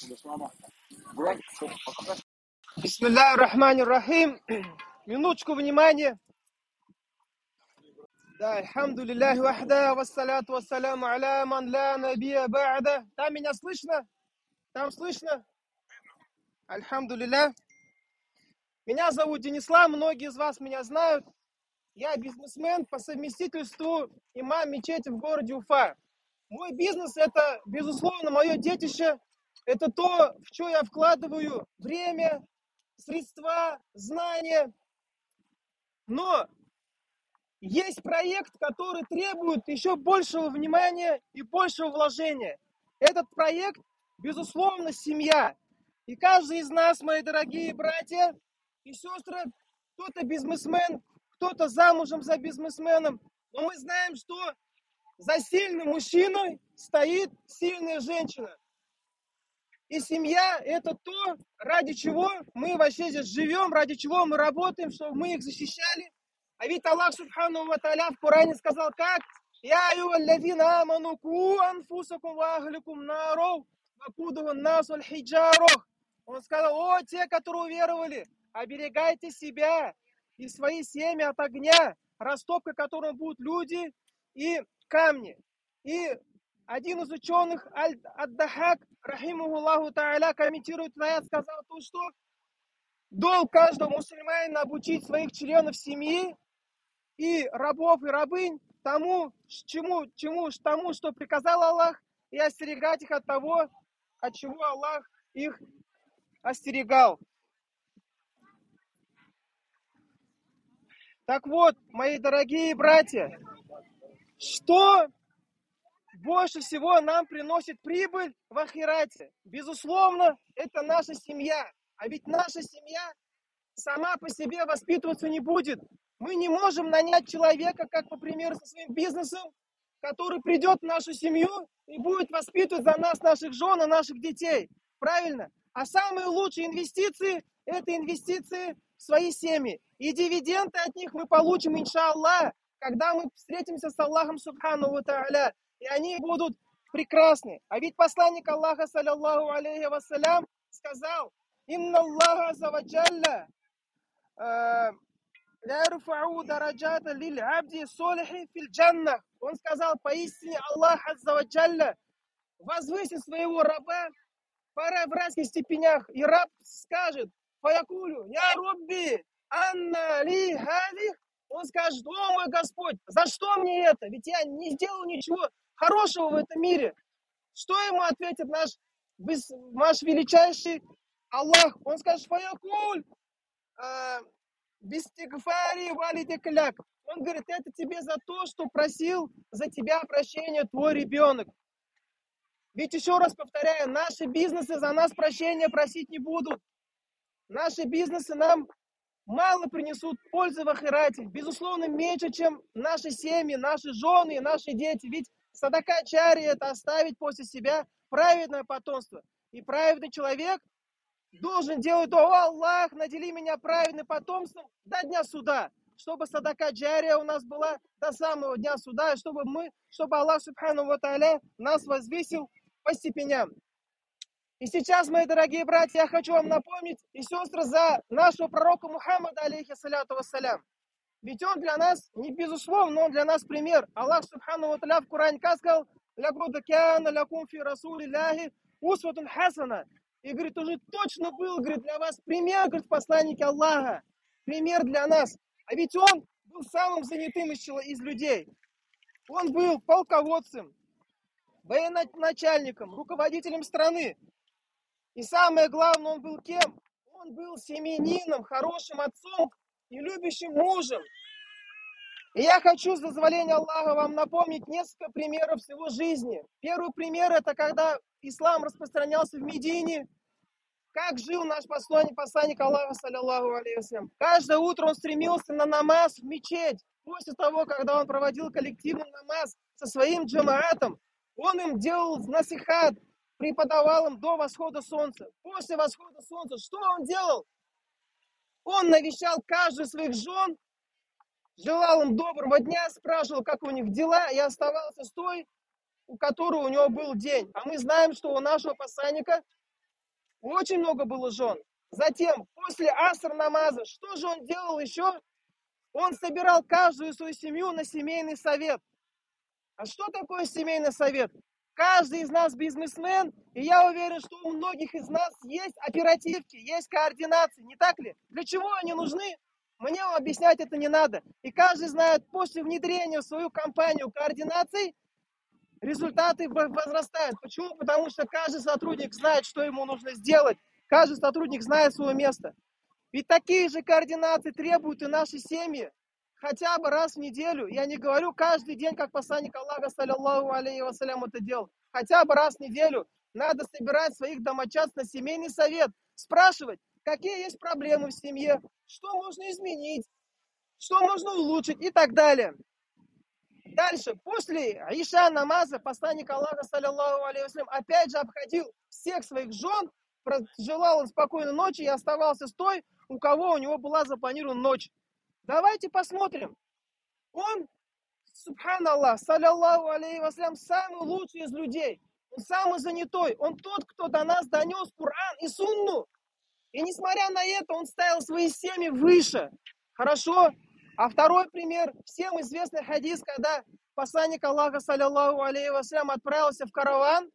Бисмиллахи рахмани рахим. Минуточку внимания. Да, альхамдулиллахи вахда, вассаляту вассаляму аля ман ла набия ба'да. Там меня слышно? Там слышно? Альхамдулиллах. Меня зовут Денислам, многие из вас меня знают. Я бизнесмен по совместительству имам мечети в городе Уфа. Мой бизнес – это, безусловно, мое детище. Это то, в что я вкладываю время, средства, знания. Но есть проект, который требует еще большего внимания и большего вложения. Этот проект, безусловно, семья. И каждый из нас, мои дорогие братья и сестры, кто-то бизнесмен, кто-то замужем за бизнесменом. Но мы знаем, что за сильным мужчиной стоит сильная женщина. И семья – это то, ради чего мы вообще здесь живем, ради чего мы работаем, чтобы мы их защищали. А ведь Аллах Субхану ва Тааля в Коране сказал как? «Я айюаллазина аману ку анфусакум ва ахликум наров, вакудуху насу аль-хиджарох». Он сказал: о, те, которые уверовали, оберегайте себя и свои семьи от огня, растопкой которого будут люди и камни. И один из ученых, Ад-Дахак, рахимахуллаху та'аля, комментирует аят, сказал то, что долг каждого мусульманина обучить своих членов семьи и рабов и рабынь тому, что приказал Аллах, и остерегать их от того, от чего Аллах их остерегал. Так вот, мои дорогие братья, что больше всего нам приносит прибыль в ахирате? Безусловно, это наша семья. А ведь наша семья сама по себе воспитываться не будет. Мы не можем нанять человека, как, по примеру, со своим бизнесом, который придет в нашу семью и будет воспитывать за нас наших жен и наших детей. Правильно? А самые лучшие инвестиции – это инвестиции в свои семьи. И дивиденды от них мы получим, иншаллах, когда мы встретимся с Аллахом Субхану ва Тааля. И они будут прекрасны. А ведь посланник Аллаха, саллаллаху алейхи вассалям, сказал: «Инна Аллаха азза ва джалля ля ярфау дараджата лиль абди солихи фил джаннах». Он сказал: поистине Аллах азза ва джалля возвысит своего раба в разных степенях. И раб скажет: фаякулю я робби анна ли хадих. Он скажет: о мой Господь, за что мне это? Ведь я не сделал ничего хорошего в этом мире. Что ему ответит наш величайший Аллах? Он скажет: фаякуль бистигфари валидекляк. Он говорит: это тебе за то, что просил за тебя прощения твой ребенок. Ведь еще раз повторяю, наши бизнесы за нас прощения просить не будут. Наши бизнесы нам мало принесут пользы в ахирате. Безусловно, меньше, чем наши семьи, наши жены и наши дети. Ведь садака джария – это оставить после себя праведное потомство. И праведный человек должен делать дуа: Аллах, надели меня праведным потомством до дня суда, чтобы садака джария у нас была до самого дня суда, и чтобы Аллах Субхану ва Тааля нас возвысил по степеням. И сейчас, мои дорогие братья, я хочу вам напомнить и сестры за нашего пророка Мухаммада, алейхи саляту вассалям. Ведь он для нас, не безусловно, он для нас пример. Аллах Субхану ва Тааля в Коране сказал: «Лякуда кяна лякум фи расулилляхи усватун хасана». И, говорит, уже точно был, говорит, для вас пример, говорит, посланники Аллаха. Пример для нас. А ведь он был самым занятым из людей. Он был полководцем, военачальником, руководителем страны. И самое главное, он был кем? Он был семьянином, хорошим отцом и любящим мужем. И я хочу, с дозволения Аллаха, вам напомнить несколько примеров с его жизни. Первый пример – это когда ислам распространялся в Медине. Как жил наш посланник Аллаха, саллаллаху алейхи вассалям. Каждое утро он стремился на намаз в мечеть. После того, когда он проводил коллективный намаз со своим джамаатом, он им делал насихат, преподавал им до восхода солнца. После восхода солнца что он делал? Он навещал каждую из своих жен, желал им доброго дня, спрашивал, как у них дела, и оставался с той, у которой у него был день. А мы знаем, что у нашего посланника Очень много было жен. Затем, после аср намаза, что же он делал еще? Он собирал каждую свою семью на семейный совет. А что такое семейный совет? Каждый из нас бизнесмен, и я уверен, что у многих из нас есть оперативки, есть координации, не так ли? Для чего они нужны? Мне вам объяснять это не надо. И каждый знает, после внедрения в свою компанию координаций, результаты возрастают. Почему? Потому что каждый сотрудник знает, что ему нужно сделать. Каждый сотрудник знает свое место. И такие же координации требуют и наши семьи. Хотя бы раз в неделю. Я не говорю каждый день, как посланник Аллаха, саллиллаху алейхи вассалям, это делал. Хотя бы раз в неделю надо собирать своих домочадцев на семейный совет. Спрашивать, какие есть проблемы в семье, что можно изменить, что можно улучшить и так далее. Дальше, после Иша намаза, посланник Аллаха, саллиллаху алейхи вассалям, опять же обходил всех своих жен, желал им спокойной ночи и оставался с той, у кого у него была запланирована ночь. Давайте посмотрим. Он, субханаллах, саллиллаху алейхи вассалям, самый лучший из людей. Он самый занятой. Он тот, кто до нас донес Коран и Сунну. И несмотря на это, он ставил свои семьи выше. Хорошо? А второй пример, всем известный хадис, когда посланник Аллаха, саллиллаху алейхи вассалям, отправился в караван.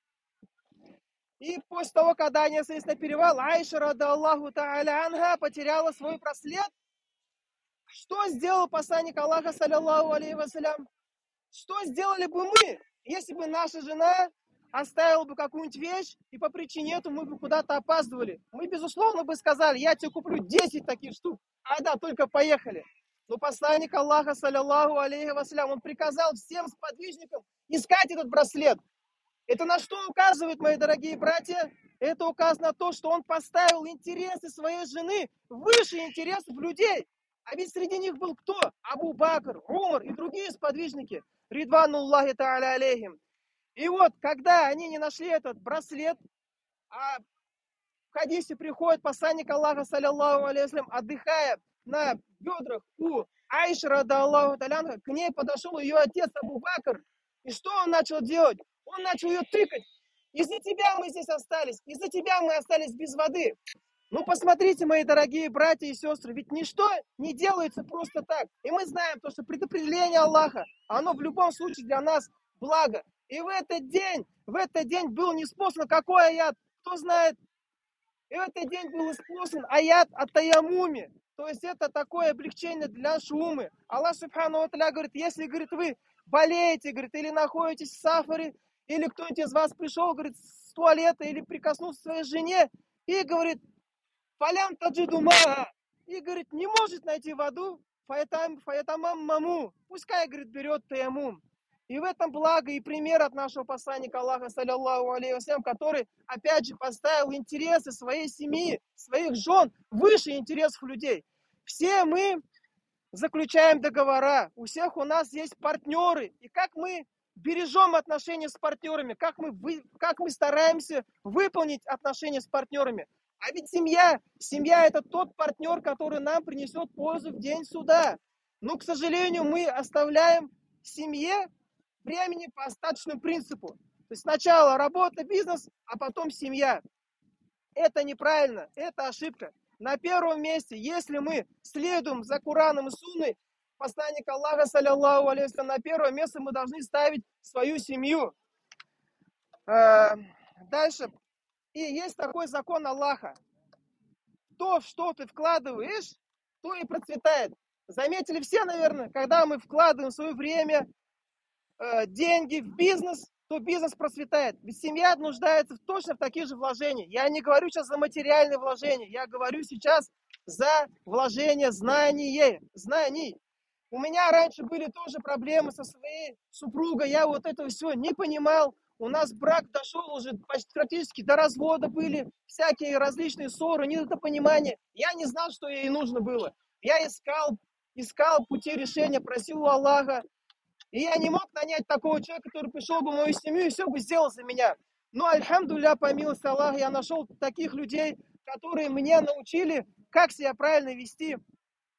И после того, когда они сошлись на перевал, Айша, рада Аллаху та'аля анха, потеряла свой браслет. Что сделал посланник Аллаха, саллиллаху алейхи вассалям? Что сделали бы мы, если бы наша жена оставила бы какую-нибудь вещь, и по причине этого мы бы куда-то опаздывали? Мы, безусловно, бы сказали, я тебе куплю 10 таких штук. А да, только поехали. Но посланник Аллаха, саллиллаху алейхи вассалям, он приказал всем сподвижникам искать этот браслет. Это на что указывает, мои дорогие братья? Это указывает на то, что он поставил интересы своей жены выше интересов людей. А ведь среди них был кто? Абу Бакр, Умар и другие сподвижники. Ридвануллахи та'аля алейхим. И вот, когда они не нашли этот браслет, а в хадисе приходит посланник Аллаха, саллиллаху алейхи вассалям, отдыхая на бедрах у Айши, рада Аллаху та'аля анха, к ней подошел ее отец Абу Бакр. И что он начал делать? Он начал ее тыкать. Из-за тебя мы здесь остались. Из-за тебя мы остались без воды. Ну, посмотрите, мои дорогие братья и сестры, ведь ничто не делается просто так. И мы знаем то, что предопределение Аллаха, оно в любом случае для нас благо. И в этот день был ниспослан какой аят? Кто знает? И в этот день был испослан аят о таямуме. То есть это такое облегчение для нашей умы. Аллах субхану ва тааля говорит, если, говорит, вы болеете, говорит, или находитесь в сафаре, или кто-нибудь из вас пришел, говорит, с туалета, или прикоснулся к своей жене, и говорит, фалям таджиду маа, и, говорит, не может найти воду, фаятамам маму, пускай, говорит, берет таямум. И в этом благо и пример от нашего посланника Аллаха, саллиллаху алейхи вассалям, который, опять же, поставил интересы своей семьи, своих жен выше интересов людей. Все мы заключаем договора, у всех у нас есть партнеры. И как мы бережем отношения с партнерами, как мы стараемся выполнить отношения с партнерами. А ведь семья это тот партнер, который нам принесет пользу в день суда. Но, к сожалению, мы оставляем семье времени по остаточному принципу. То есть сначала работа, бизнес, а потом семья. Это неправильно, это ошибка. На первом месте, если мы следуем за Кораном и Сунной, посланник Аллаха, саллиллаху алейхи вассалям, на первое место мы должны ставить свою семью. Дальше. И есть такой закон Аллаха. То, в что ты вкладываешь, то и процветает. Заметили все, наверное, когда мы вкладываем свое время, деньги в бизнес, то бизнес процветает. Ведь семья нуждается точно в таких же вложениях. Я не говорю сейчас за материальные вложения, я говорю сейчас за вложение знаний. У меня раньше были тоже проблемы со своей супругой, я вот это все не понимал. У нас брак дошел уже практически до развода, были всякие различные ссоры, недопонимания. Я не знал, что ей нужно было. Я искал пути решения, просил у Аллаха. И я не мог нанять такого человека, который пришел бы в мою семью и все бы сделал за меня. Но, альхамдулилля, по милости Аллаха, я нашел таких людей, которые меня научили, как себя правильно вести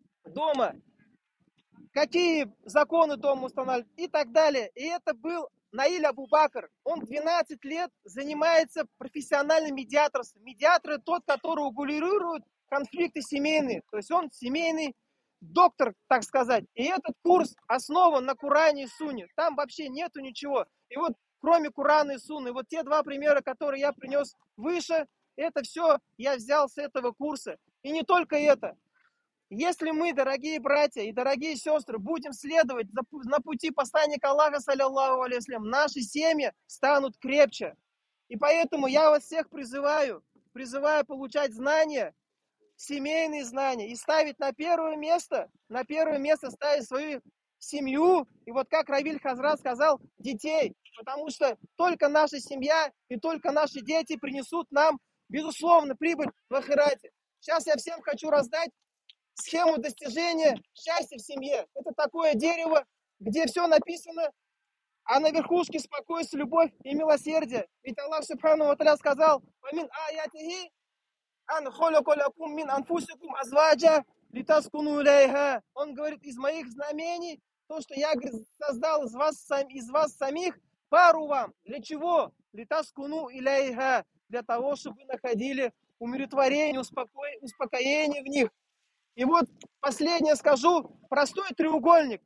дома, какие законы дома устанавливать и так далее. И это был Наиль Абу-Бакр, он 12 лет занимается профессиональным медиатором. Медиатор – тот, который урегулирует конфликты семейные. То есть он семейный доктор, так сказать. И этот курс основан на Коране и Сунне. Там вообще нету ничего. И вот кроме Корана и Сунны, вот те два примера, которые я принес выше, это все я взял с этого курса. И не только это. Если мы, дорогие братья и дорогие сестры, будем следовать на пути посланника Аллаха, саллиллаху алейхи, наши семьи станут крепче. И поэтому я вас всех призываю получать знания, семейные знания, и ставить на первое место ставить свою семью, и вот как Равиль Хазрат сказал, детей, потому что только наша семья и только наши дети принесут нам, безусловно, прибыль в ахирате. Сейчас я всем хочу раздать схему достижения счастья в семье. Это такое дерево, где все написано, а на верхушке спокойствие, любовь и милосердие. Ведь Аллах Субхану ва Тааля сказал: «Амин аятихи ан холяка лакум мин анфусикум азваджа литаскуну илейха». Он говорит, из моих знамений, то, что я, говорит, создал из вас самих пару вам. Для чего? Литаскуну илейха. Для того, чтобы вы находили умиротворение, успокоение в них. И вот последнее скажу. Простой треугольник.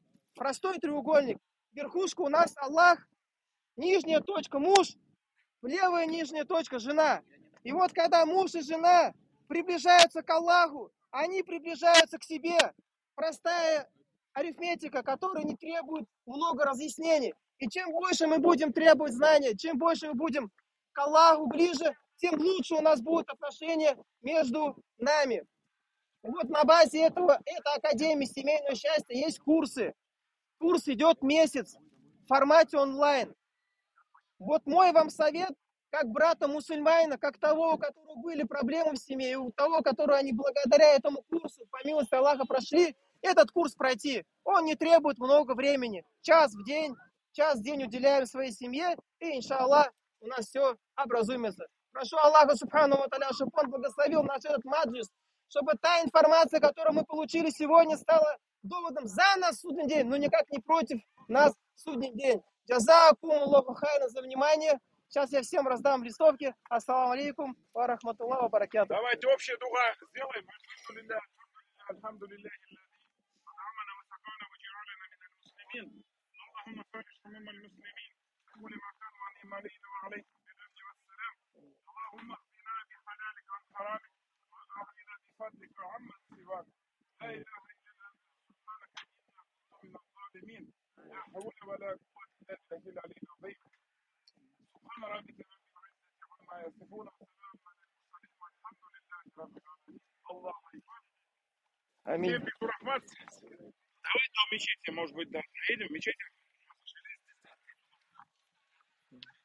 Верхушка у нас Аллах, нижняя точка муж, левая нижняя точка жена. И вот когда муж и жена приближаются к Аллаху, они приближаются к себе. Простая арифметика, которая не требует много разъяснений. И чем больше мы будем требовать знания, чем больше мы будем к Аллаху ближе, тем лучше у нас будут отношения между нами. Вот на базе этого, это Академия семейного счастья, есть курсы. Курс идет месяц в формате онлайн. Вот мой вам совет, как брата мусульманина, как того, у которого были проблемы в семье, и у того, которого они благодаря этому курсу, по милости Аллаха, прошли, этот курс пройти. Он не требует много времени. Час в день уделяем своей семье, и, иншаллах, у нас все образуется. Прошу Аллаха, субхану ва тааля, чтобы он благословил наш этот маджлис, чтобы та информация, которую мы получили сегодня, стала доводом за нас в судный день, но никак не против нас в судный день. Джазакум Аллаху хайран за внимание. Сейчас я всем раздам листовки. Ассаламу алейкум ва рахматуллахи ва баракату. Давайте общая дуга сделаем. Альхамдулилля. اللهم فرج هموم المسلمين ولما كانوا عن علينا وعليكم بالامن والسلام. اللهم اهدنا بحلالك عن حرامك واغننا بفضلك وعمن سواك. لا اله الا انت سبحانك انا كنا من الظالمين. لا حول ولا قوه الا بالله العلي العظيم. سبحان ربك رب العزه عما يصفون وسلام على المرسلين والحمد لله رب العالمين. الله اكبر. Аминь. Давай до мечети, может быть, да. Едем в мечеть.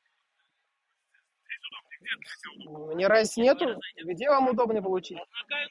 Мне разницы нету. Где вам удобно получить?